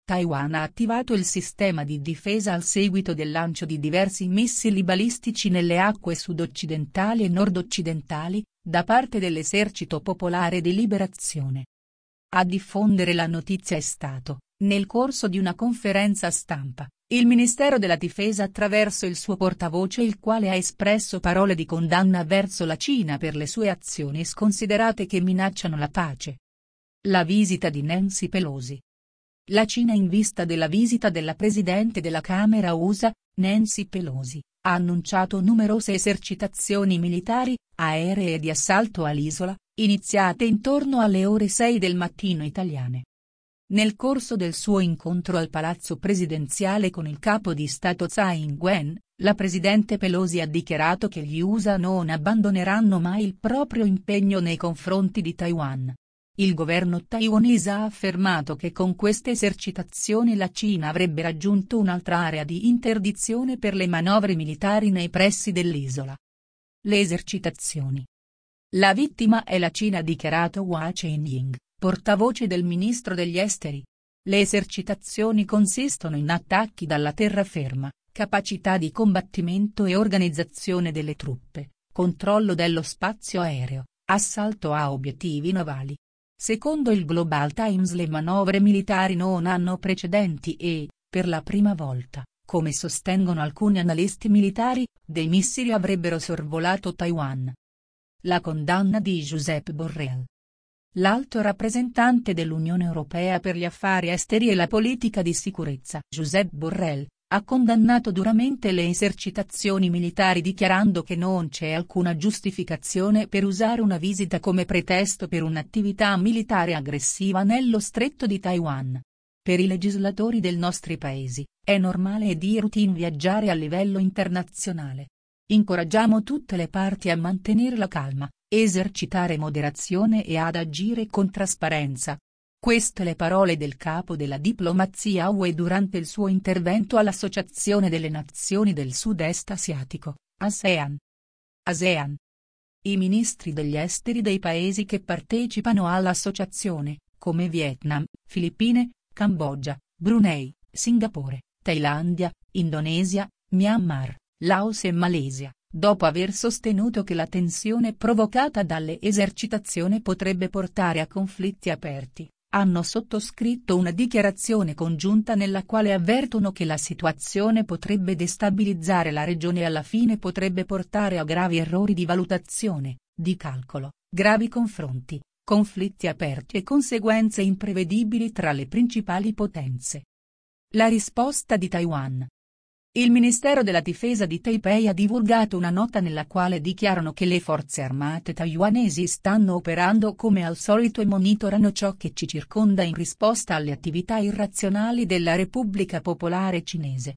Taiwan ha attivato il sistema di difesa al seguito del lancio di diversi missili balistici nelle acque sud-occidentali e nord-occidentali, da parte dell'Esercito Popolare di Liberazione. A diffondere la notizia è stato, nel corso di una conferenza stampa, il Ministero della Difesa attraverso il suo portavoce, il quale ha espresso parole di condanna verso la Cina per le sue azioni sconsiderate che minacciano la pace. La visita di Nancy Pelosi. La Cina, in vista della visita della Presidente della Camera USA, Nancy Pelosi, ha annunciato numerose esercitazioni militari, aeree e di assalto all'isola, iniziate intorno alle ore 6 del mattino italiane. Nel corso del suo incontro al Palazzo Presidenziale con il capo di Stato Tsai Ing-wen, la Presidente Pelosi ha dichiarato che gli USA non abbandoneranno mai il proprio impegno nei confronti di Taiwan. Il governo taiwanese ha affermato che con queste esercitazioni la Cina avrebbe raggiunto un'altra area di interdizione per le manovre militari nei pressi dell'isola. Le esercitazioni. La vittima è la Cina, ha dichiarato Hua Chunying, portavoce del ministro degli esteri. Le esercitazioni consistono in attacchi dalla terraferma, capacità di combattimento e organizzazione delle truppe, controllo dello spazio aereo, assalto a obiettivi navali. Secondo il Global Times le manovre militari non hanno precedenti e, per la prima volta, come sostengono alcuni analisti militari, dei missili avrebbero sorvolato Taiwan. La condanna di Josep Borrell. L'alto rappresentante dell'Unione Europea per gli affari esteri e la politica di sicurezza, Josep Borrell, ha condannato duramente le esercitazioni militari, dichiarando che non c'è alcuna giustificazione per usare una visita come pretesto per un'attività militare aggressiva nello stretto di Taiwan. Per i legislatori dei nostri paesi, è normale e di routine viaggiare a livello internazionale. Incoraggiamo tutte le parti a mantenere la calma, esercitare moderazione e ad agire con trasparenza. Queste le parole del capo della diplomazia UE durante il suo intervento all'Associazione delle Nazioni del Sud-Est Asiatico, ASEAN. ASEAN. I ministri degli esteri dei paesi che partecipano all'associazione, come Vietnam, Filippine, Cambogia, Brunei, Singapore, Thailandia, Indonesia, Myanmar, Laos e Malesia, dopo aver sostenuto che la tensione provocata dalle esercitazioni potrebbe portare a conflitti aperti, hanno sottoscritto una dichiarazione congiunta nella quale avvertono che la situazione potrebbe destabilizzare la regione e alla fine potrebbe portare a gravi errori di valutazione, di calcolo, gravi confronti, conflitti aperti e conseguenze imprevedibili tra le principali potenze. La risposta di Taiwan. Il Ministero della Difesa di Taipei ha divulgato una nota nella quale dichiarano che le forze armate taiwanesi stanno operando come al solito e monitorano ciò che ci circonda in risposta alle attività irrazionali della Repubblica Popolare Cinese.